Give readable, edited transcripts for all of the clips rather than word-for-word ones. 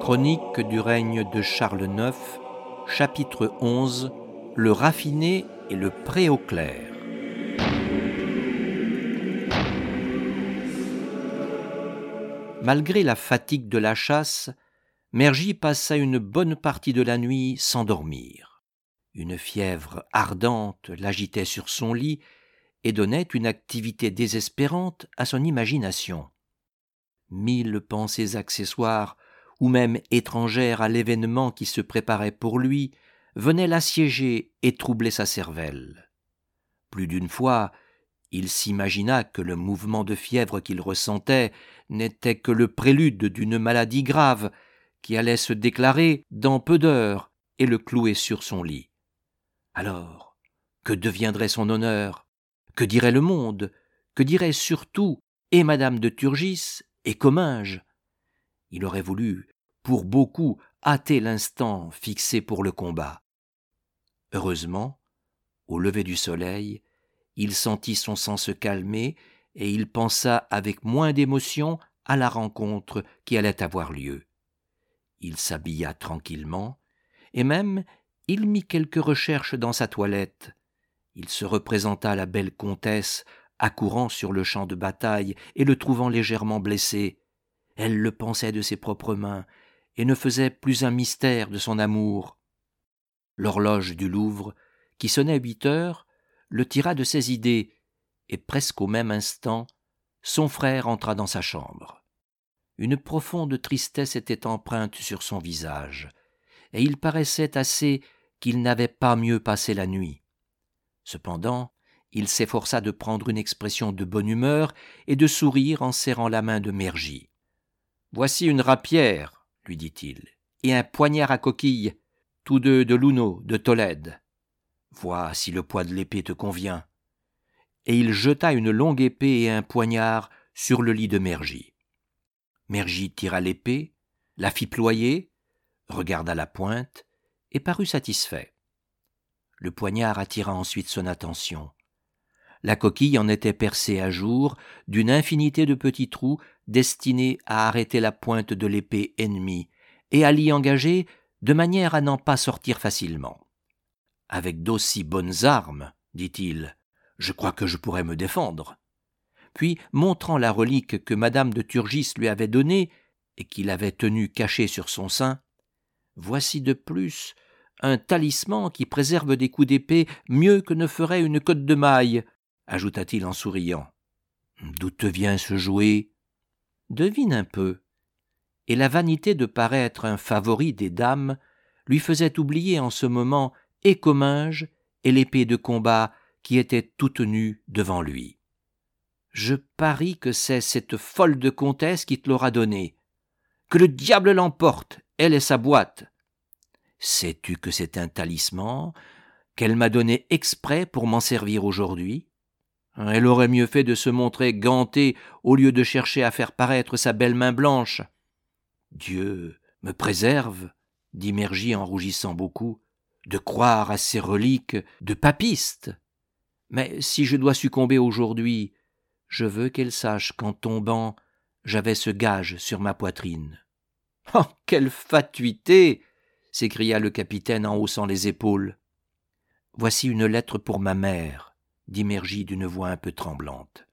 Chronique du règne de Charles IX, chapitre 11, le raffiné et le pré au clerc. Malgré la fatigue de la chasse, Mergy passa une bonne partie de la nuit sans dormir. Une fièvre ardente l'agitait sur son lit et donnait une activité désespérante à son imagination. 1000 pensées accessoires ou même étrangères à l'événement qui se préparait pour lui venaient l'assiéger et troubler sa cervelle. Plus d'une fois, il s'imagina que le mouvement de fièvre qu'il ressentait n'était que le prélude d'une maladie grave qui allait se déclarer dans peu d'heures et le clouer sur son lit. Alors, que deviendrait son honneur? Que dirait le monde? Que diraient surtout et Madame de Turgis et Comminges? Il aurait voulu, pour beaucoup, hâter l'instant fixé pour le combat. Heureusement, au lever du soleil, il sentit son sang se calmer et il pensa avec moins d'émotion à la rencontre qui allait avoir lieu. Il s'habilla tranquillement et même il mit quelques recherches dans sa toilette. Il se représenta la belle comtesse accourant sur le champ de bataille et le trouvant légèrement blessé. Elle le pansait de ses propres mains et ne faisait plus un mystère de son amour. L'horloge du Louvre, qui sonnait 8 heures, le tira de ses idées, et presque au même instant, son frère entra dans sa chambre. Une profonde tristesse était empreinte sur son visage, et il paraissait assez qu'il n'avait pas mieux passé la nuit. Cependant, il s'efforça de prendre une expression de bonne humeur et de sourire en serrant la main de Mergy. « Voici une rapière, lui dit-il, et un poignard à coquille, tous deux de Luno, de Tolède. Vois si le poids de l'épée te convient. » Et il jeta une longue épée et un poignard sur le lit de Mergy. Mergy tira l'épée, la fit ployer, regarda la pointe et parut satisfait. Le poignard attira ensuite son attention. La coquille en était percée à jour d'une infinité de petits trous destinés à arrêter la pointe de l'épée ennemie et à l'y engager de manière à n'en pas sortir facilement. « Avec d'aussi bonnes armes, dit-il, je crois que je pourrais me défendre. » Puis, montrant la relique que Madame de Turgis lui avait donnée et qu'il avait tenue cachée sur son sein, « Voici de plus un talisman qui préserve des coups d'épée mieux que ne ferait une cotte de maille, » ajouta-t-il en souriant. « D'où te vient ce jouet ? Devine un peu. » Et la vanité de paraître un favori des dames lui faisait oublier en ce moment et Comminges et l'épée de combat qui était toute nue devant lui. « Je parie que c'est cette folle de comtesse qui te l'aura donnée. Que le diable l'emporte, elle et sa boîte. Sais-tu que c'est un talisman qu'elle m'a donné exprès pour m'en servir aujourd'hui ? Elle aurait mieux fait de se montrer gantée au lieu de chercher à faire paraître sa belle main blanche. » « Dieu me préserve, » dit Mergy en rougissant beaucoup, « de croire à ces reliques de papistes. Mais si je dois succomber aujourd'hui, je veux qu'elle sache qu'en tombant, j'avais ce gage sur ma poitrine. »« Oh, quelle fatuité !» s'écria le capitaine en haussant les épaules. « Voici une lettre pour ma mère, » dit Mergy d'une voix un peu tremblante.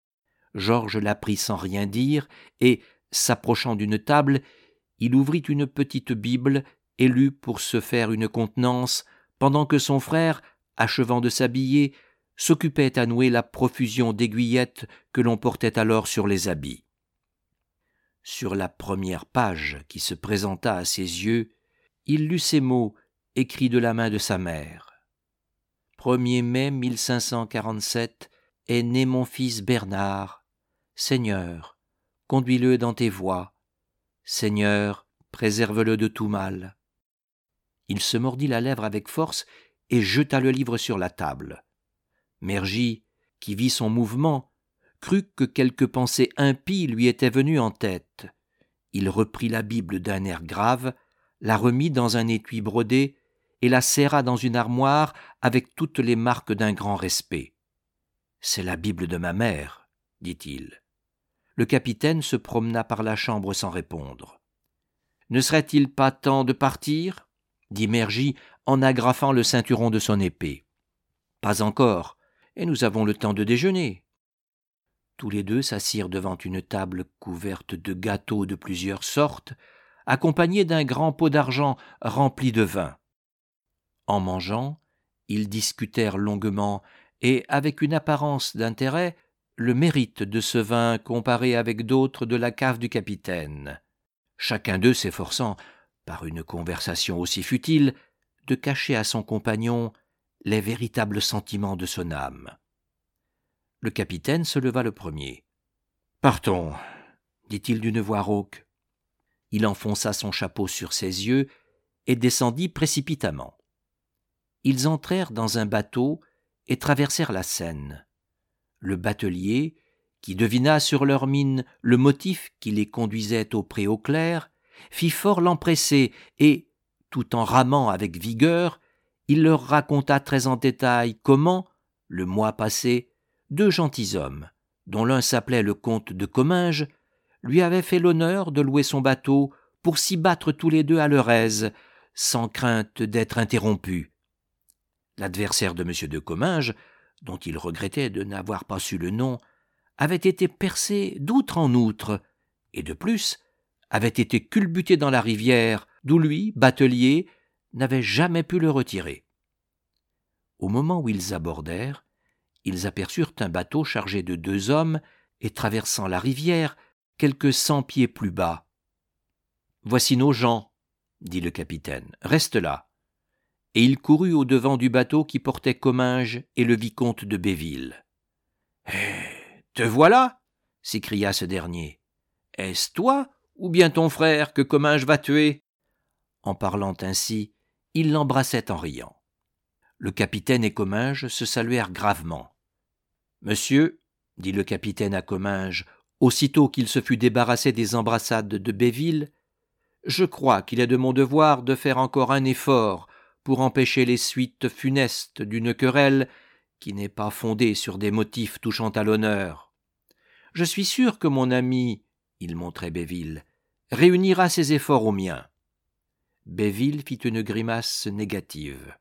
Georges la prit sans rien dire et, s'approchant d'une table, il ouvrit une petite Bible et lut pour se faire une contenance, pendant que son frère, achevant de s'habiller, s'occupait à nouer la profusion d'aiguillettes que l'on portait alors sur les habits. Sur la première page qui se présenta à ses yeux, il lut ces mots écrits de la main de sa mère. « 1er mai 1547 est né mon fils Bernard. Seigneur, conduis-le dans tes voies. Seigneur, préserve-le de tout mal. » Il se mordit la lèvre avec force et jeta le livre sur la table. Mergy, qui vit son mouvement, crut que quelque pensée impie lui était venue en tête. Il reprit la Bible d'un air grave, la remit dans un étui brodé et la serra dans une armoire avec toutes les marques d'un grand respect. « C'est la Bible de ma mère, » dit-il. Le capitaine se promena par la chambre sans répondre. Ne serait-il pas temps de partir » dit Mergy en agrafant le ceinturon de son épée. « Pas encore, et nous avons le temps de déjeuner. » Tous les deux s'assirent devant une table couverte de gâteaux de plusieurs sortes, accompagnés d'un grand pot d'argent rempli de vin. En mangeant, ils discutèrent longuement et, avec une apparence d'intérêt, le mérite de ce vin comparé avec d'autres de la cave du capitaine, chacun d'eux s'efforçant, par une conversation aussi futile, de cacher à son compagnon les véritables sentiments de son âme. Le capitaine se leva le premier. « Partons, » dit-il d'une voix rauque. Il enfonça son chapeau sur ses yeux et descendit précipitamment. Ils entrèrent dans un bateau et traversèrent la Seine. Le batelier, qui devina sur leur mine le motif qui les conduisait au pré au clair, fit fort l'empresser et, tout en ramant avec vigueur, il leur raconta très en détail comment, le mois passé, 2 gentilshommes, dont l'un s'appelait le comte de Comminges, lui avaient fait l'honneur de louer son bateau pour s'y battre tous les deux à leur aise, sans crainte d'être interrompus. L'adversaire de M. de Comminges, dont il regrettait de n'avoir pas su le nom, avait été percé d'outre en outre, et de plus, avait été culbuté dans la rivière, d'où lui, batelier, n'avait jamais pu le retirer. Au moment où ils abordèrent, ils aperçurent un bateau chargé de 2 hommes et traversant la rivière quelques 100 pieds plus bas. « Voici nos gens, » dit le capitaine, « reste là. » Et il courut au-devant du bateau qui portait Comminges et le vicomte de Béville. « Te voilà » s'écria ce dernier. « Est-ce toi ou bien ton frère que Comminges va tuer ?» En parlant ainsi, il l'embrassait en riant. Le capitaine et Comminges se saluèrent gravement. « Monsieur, » dit le capitaine à Comminges, aussitôt qu'il se fut débarrassé des embrassades de Béville, « je crois qu'il est de mon devoir de faire encore un effort pour empêcher les suites funestes d'une querelle qui n'est pas fondée sur des motifs touchant à l'honneur. Je suis sûr que mon ami, il montrait Béville, réunira ses efforts aux miens. » Béville fit une grimace négative.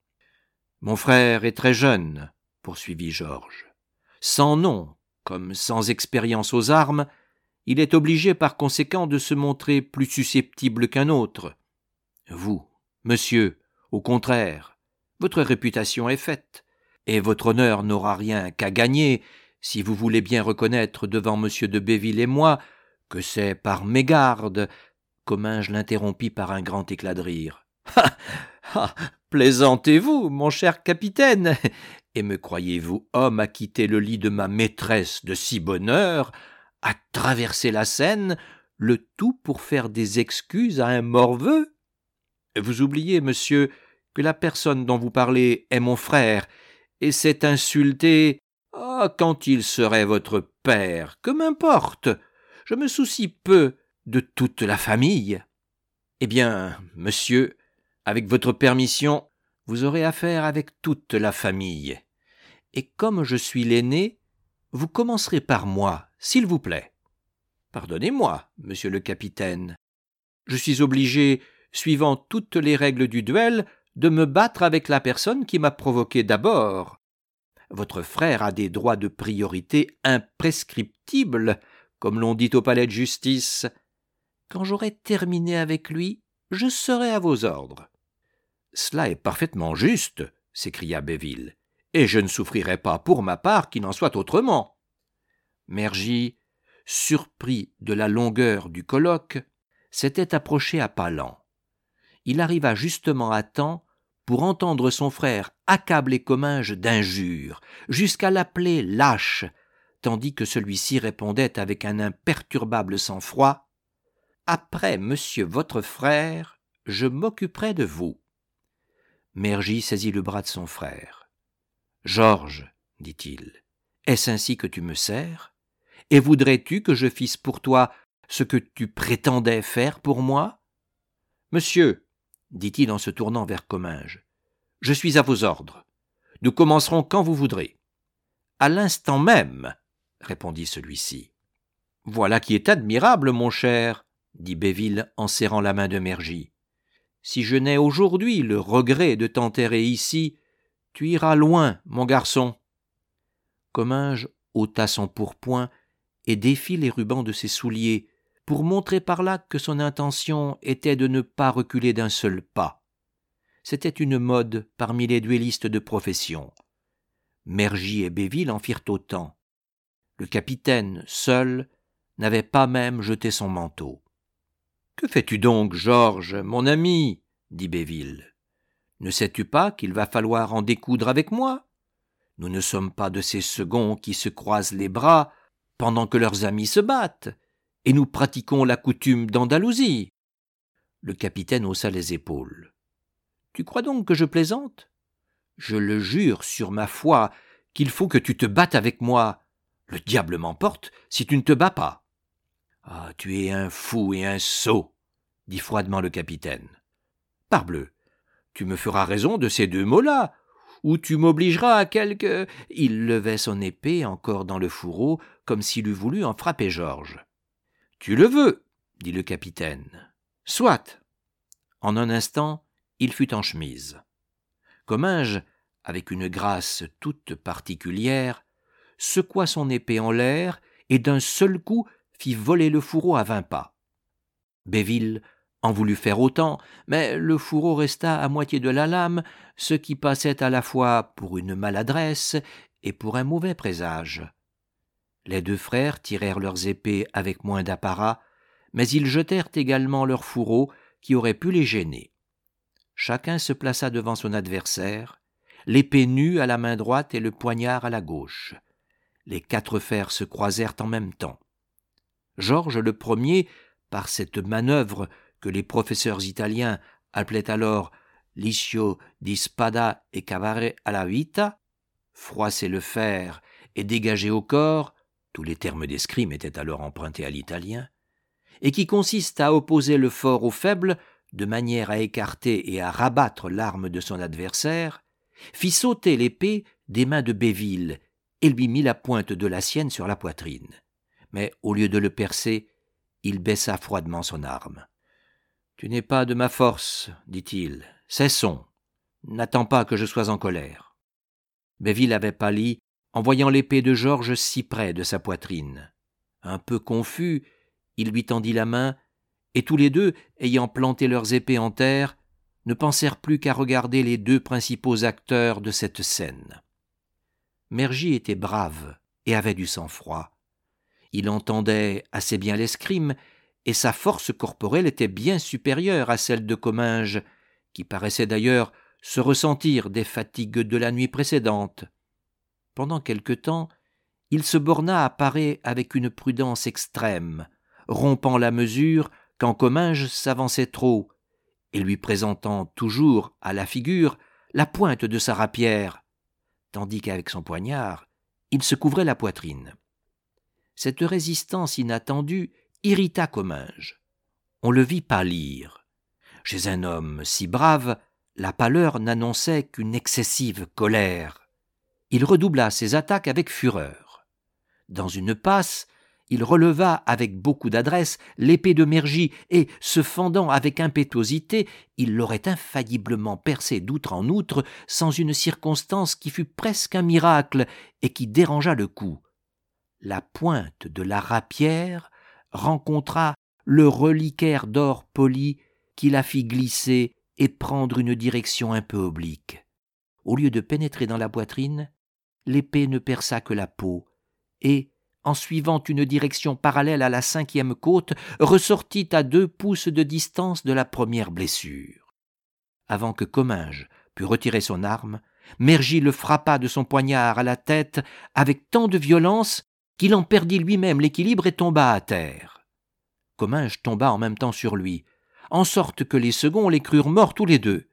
« Mon frère est très jeune, » poursuivit Georges. « Sans nom, comme sans expérience aux armes, il est obligé par conséquent de se montrer plus susceptible qu'un autre. Vous, monsieur, au contraire, votre réputation est faite, et votre honneur n'aura rien qu'à gagner si vous voulez bien reconnaître devant M. de Béville et moi que c'est par mégarde. » Comminges l'interrompit par un grand éclat de rire. « Ah, plaisantez-vous, mon cher capitaine, et me croyez-vous homme à quitter le lit de ma maîtresse de si bonne heure, à traverser la Seine, le tout pour faire des excuses à un morveux ? Vous oubliez, monsieur, que la personne dont vous parlez est mon frère, et c'est insulter. Ah, quand il serait votre père, que m'importe, je me soucie peu de toute la famille. Eh bien, monsieur, avec votre permission, vous aurez affaire avec toute la famille. Et comme je suis l'aîné, vous commencerez par moi, s'il vous plaît. Pardonnez-moi, monsieur le capitaine. Je suis obligé, suivant toutes les règles du duel, de me battre avec la personne qui m'a provoqué d'abord. Votre frère a des droits de priorité imprescriptibles, comme l'on dit au palais de justice. Quand j'aurai terminé avec lui, je serai à vos ordres. »« Cela est parfaitement juste, » s'écria Béville, « et je ne souffrirai pas pour ma part qu'il en soit autrement. » Mergy, surpris de la longueur du colloque, s'était approché à pas lents. Il arriva justement à temps pour entendre son frère accabler Comminges d'injures, jusqu'à l'appeler lâche, tandis que celui-ci répondait avec un imperturbable sang-froid : « Après monsieur votre frère, je m'occuperai de vous. » Mergy saisit le bras de son frère. « Georges, dit-il, est-ce ainsi que tu me sers ? Et voudrais-tu que je fisse pour toi ce que tu prétendais faire pour moi ? Monsieur, dit-il en se tournant vers Comminges, je suis à vos ordres. Nous commencerons quand vous voudrez. À l'instant même, répondit celui-ci. Voilà qui est admirable, mon cher, dit Béville en serrant la main de Mergy. « Si je n'ai aujourd'hui le regret de t'enterrer ici, tu iras loin, mon garçon. » Comminges ôta son pourpoint et défit les rubans de ses souliers pour montrer par là que son intention était de ne pas reculer d'un seul pas. C'était une mode parmi les duellistes de profession. Mergy et Béville en firent autant. Le capitaine, seul, n'avait pas même jeté son manteau. « Que fais-tu donc, Georges, mon ami ?» dit Béville. « Ne sais-tu pas qu'il va falloir en découdre avec moi ? Nous ne sommes pas de ces seconds qui se croisent les bras pendant que leurs amis se battent, et nous pratiquons la coutume d'Andalousie. » Le capitaine haussa les épaules. « Tu crois donc que je plaisante ? Je le jure sur ma foi qu'il faut que tu te battes avec moi. Le diable m'emporte si tu ne te bats pas. »« Ah, tu es un fou et un sot, » dit froidement le capitaine. « Parbleu, tu me feras raison de ces deux mots-là, ou tu m'obligeras à quelque... » Il levait son épée encore dans le fourreau, comme s'il eût voulu en frapper Georges. « Tu le veux, » dit le capitaine. « Soit. » En un instant, il fut en chemise. Comminges, avec une grâce toute particulière, secoua son épée en l'air et d'un seul coup fit voler le fourreau à 20 pas. Béville en voulut faire autant, mais le fourreau resta à moitié de la lame, ce qui passait à la fois pour une maladresse et pour un mauvais présage. Les deux frères tirèrent leurs épées avec moins d'apparat, mais ils jetèrent également leurs fourreaux qui auraient pu les gêner. Chacun se plaça devant son adversaire, l'épée nue à la main droite et le poignard à la gauche. Les 4 fers se croisèrent en même temps. Georges le premier, par cette manœuvre que les professeurs italiens appelaient alors liscio di spada e cavare alla vita, froisser le fer et dégager au corps, tous les termes d'escrime étaient alors empruntés à l'italien, et qui consiste à opposer le fort au faible, de manière à écarter et à rabattre l'arme de son adversaire, fit sauter l'épée des mains de Béville et lui mit la pointe de la sienne sur la poitrine. Mais au lieu de le percer, il baissa froidement son arme. « Tu n'es pas de ma force, dit-il. Cessons. N'attends pas que je sois en colère. » Béville avait pâli en voyant l'épée de Georges si près de sa poitrine. Un peu confus, il lui tendit la main, et tous les deux, ayant planté leurs épées en terre, ne pensèrent plus qu'à regarder les 2 principaux acteurs de cette scène. Mergy était brave et avait du sang-froid. Il entendait assez bien l'escrime, et sa force corporelle était bien supérieure à celle de Comminges, qui paraissait d'ailleurs se ressentir des fatigues de la nuit précédente. Pendant quelque temps, il se borna à parer avec une prudence extrême, rompant la mesure quand Comminges s'avançait trop, et lui présentant toujours à la figure la pointe de sa rapière, tandis qu'avec son poignard, il se couvrait la poitrine. Cette résistance inattendue irrita Comminges. On le vit pâlir. Chez un homme si brave, la pâleur n'annonçait qu'une excessive colère. Il redoubla ses attaques avec fureur. Dans une passe, il releva avec beaucoup d'adresse l'épée de Mergy et, se fendant avec impétuosité, il l'aurait infailliblement percée d'outre en outre sans une circonstance qui fut presque un miracle et qui dérangea le coup. La pointe de la rapière rencontra le reliquaire d'or poli qui la fit glisser et prendre une direction un peu oblique. Au lieu de pénétrer dans la poitrine, l'épée ne perça que la peau et, en suivant une direction parallèle à la 5e côte, ressortit à 2 pouces de distance de la première blessure. Avant que Comminges pût retirer son arme, Mergy le frappa de son poignard à la tête avec tant de violence qu'il en perdit lui-même l'équilibre et tomba à terre. Comminges tomba en même temps sur lui, en sorte que les seconds les crurent morts tous les 2.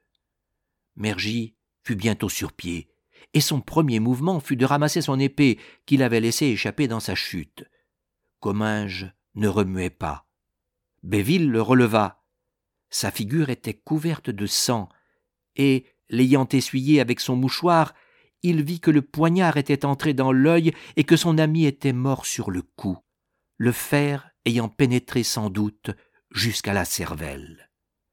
Mergy fut bientôt sur pied, et son premier mouvement fut de ramasser son épée qu'il avait laissée échapper dans sa chute. Comminges ne remuait pas. Béville le releva. Sa figure était couverte de sang, et, l'ayant essuyé avec son mouchoir, il vit que le poignard était entré dans l'œil et que son ami était mort sur le coup, le fer ayant pénétré sans doute jusqu'à la cervelle.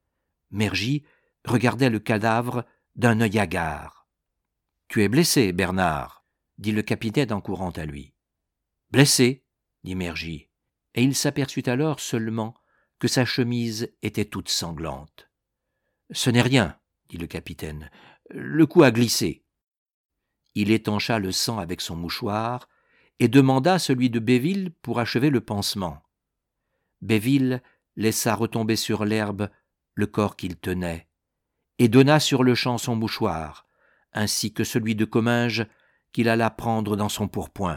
Mergy regardait le cadavre d'un œil hagard. « Tu es blessé, Bernard », dit le capitaine en courant à lui. « Blessé », dit Mergy, et il s'aperçut alors seulement que sa chemise était toute sanglante. « Ce n'est rien, » dit le capitaine, « le coup a glissé. » Il étancha le sang avec son mouchoir et demanda celui de Béville pour achever le pansement. Béville laissa retomber sur l'herbe le corps qu'il tenait et donna sur-le-champ son mouchoir, ainsi que celui de Comminges qu'il alla prendre dans son pourpoint.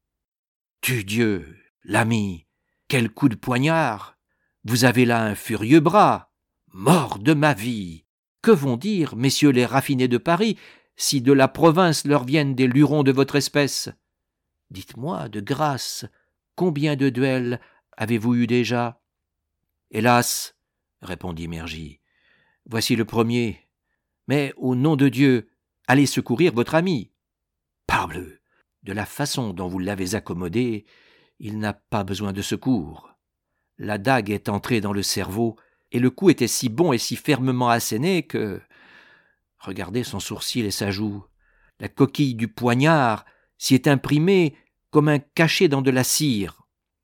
« Tudieu, l'ami, quel coup de poignard! Vous avez là un furieux bras! Mort de ma vie! Que vont dire, messieurs les raffinés de Paris, si de la province leur viennent des lurons de votre espèce? Dites-moi, de grâce, combien de duels avez-vous eu déjà? » « Hélas, répondit Mergy, voici le premier. Mais, au nom de Dieu, allez secourir votre ami. Parbleu, de la façon dont vous l'avez accommodé, il n'a pas besoin de secours. La dague est entrée dans le cerveau, et le coup était si bon et si fermement asséné que... Regardez son sourcil et sa joue. La coquille du poignard s'y est imprimée comme un cachet dans de la cire.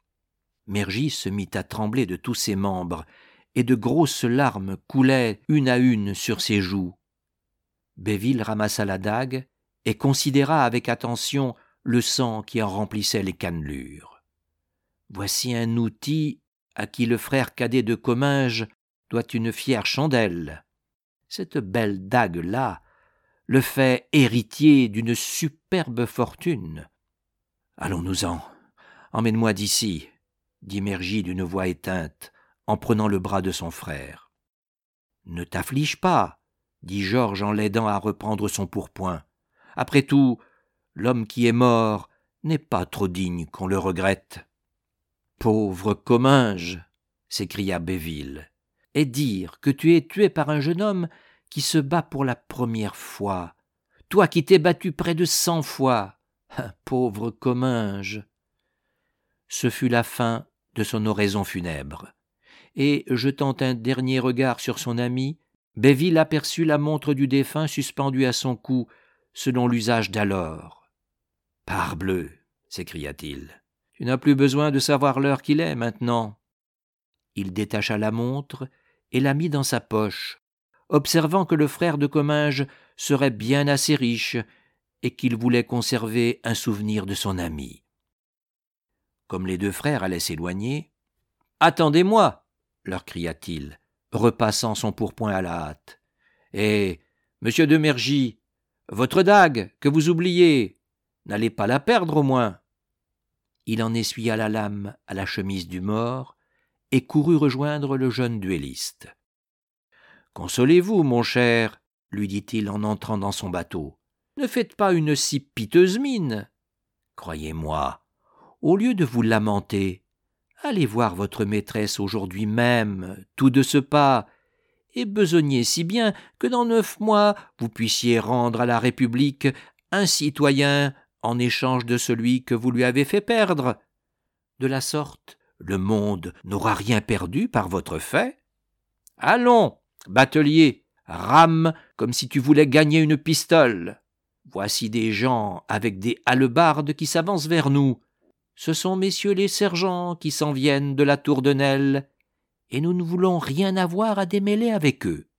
Mergy se mit à trembler de tous ses membres, et de grosses larmes coulaient une à une sur ses joues. Béville ramassa la dague et considéra avec attention le sang qui en remplissait les cannelures. Voici un outil à qui le frère cadet de Comminges doit une fière chandelle. Cette belle dague-là le fait héritier d'une superbe fortune. Allons-nous-en, emmène-moi d'ici, dit Mergy d'une voix éteinte, en prenant le bras de son frère. Ne t'afflige pas, dit Georges en l'aidant à reprendre son pourpoint. Après tout, l'homme qui est mort n'est pas trop digne qu'on le regrette. Pauvre Comminges, s'écria Béville, et dire que tu es tué par un jeune homme qui se bat pour la première fois, toi qui t'es battu près de 100 fois, pauvre Comminges. Ce fut la fin de son oraison funèbre, et, jetant un dernier regard sur son ami, Béville aperçut la montre du défunt suspendue à son cou, selon l'usage d'alors. « Parbleu !» s'écria-t-il. « Tu n'as plus besoin de savoir l'heure qu'il est, maintenant. » Il détacha la montre et la mit dans sa poche, observant que le frère de Comminges serait bien assez riche et qu'il voulait conserver un souvenir de son ami. Comme les deux frères allaient s'éloigner, « Attendez-moi !» leur cria-t-il, repassant son pourpoint à la hâte. « Eh, monsieur de Mergy, votre dague, que vous oubliez, n'allez pas la perdre au moins !» Il en essuya la lame à la chemise du mort et courut rejoindre le jeune duelliste. « Consolez-vous, mon cher, lui dit-il en entrant dans son bateau. Ne faites pas une si piteuse mine. Croyez-moi, au lieu de vous lamenter, allez voir votre maîtresse aujourd'hui même, tout de ce pas, et besognez si bien que dans 9 mois vous puissiez rendre à la République un citoyen en échange de celui que vous lui avez fait perdre. De la sorte, le monde n'aura rien perdu par votre fait. Allons, batelier, rame comme si tu voulais gagner une pistole. Voici des gens avec des hallebardes qui s'avancent vers nous. Ce sont messieurs les sergents qui s'en viennent de la tour de Nesle, et nous ne voulons rien avoir à démêler avec eux.